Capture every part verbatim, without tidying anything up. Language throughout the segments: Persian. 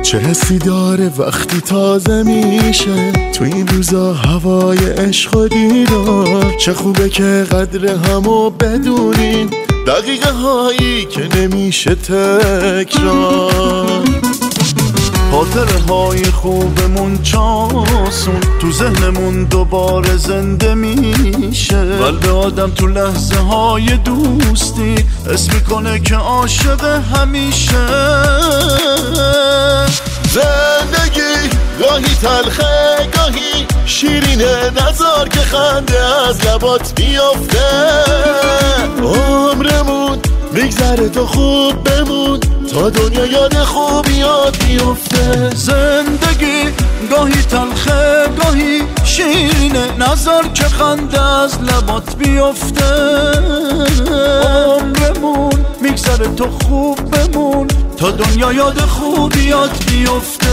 چه حسی داره وقتی تازه میشه تو این روزا هوای عشق و دیدار. چه خوبه که قدر همو بدونین، دقیقه هایی که نمیشه تکرار. خاطره های خوبمون چاسون تو ذهنمون دوباره زنده میشه. قلب آدم تو لحظه های دوستی حس میکنه که عاشق همیشه. زندگی گاهی تلخه گاهی شیرینه، نذار که خنده از لبات بیفته. عمرمون میگذره تو خوب بمون تا دنیا یاد خوبیات بیفته. زندگی گاهی تلخه گاهی شیرینه، نذار که خنده از لبات بیفته. عمرمون میگذره تو خوب بمون تا دنیا یاد خوبیات بیفته.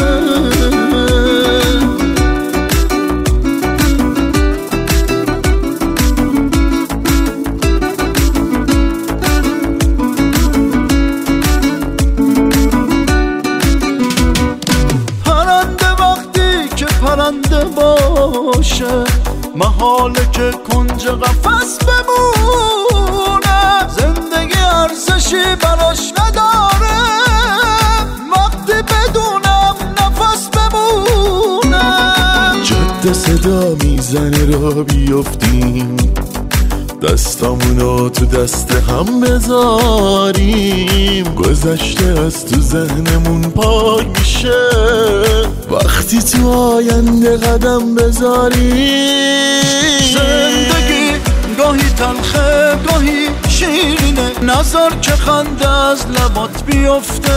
پرنده باشه محاله که کنج قفس بمونه. زندگی ارزشی براش نداره وقتی بدونم نفس بمونه. جاده صدا میزنه را بیفتیم، دستامونو تو دست هم بذاریم. گذشته از تو ذهنمون پاک میشه وقتی تو آینده قدم بذاریم. زندگی گاهی تلخه گاهی شیرینه، نذار که خنده از لبات بیفته.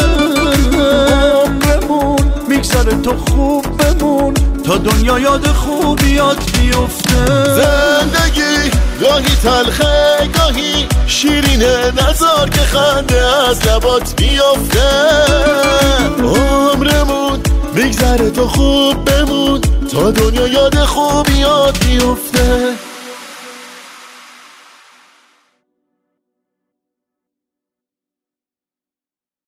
عمرمون میگذره تو خوب بمون تا دنیا یاد خوبیات بیفته. زندگی گاهی تلخه گاهی شیرینه، نذار که خنده از لبات بیفته. عمرمون میگذره تو خوب بمون تا دنیا یاد خوبیات بیفته.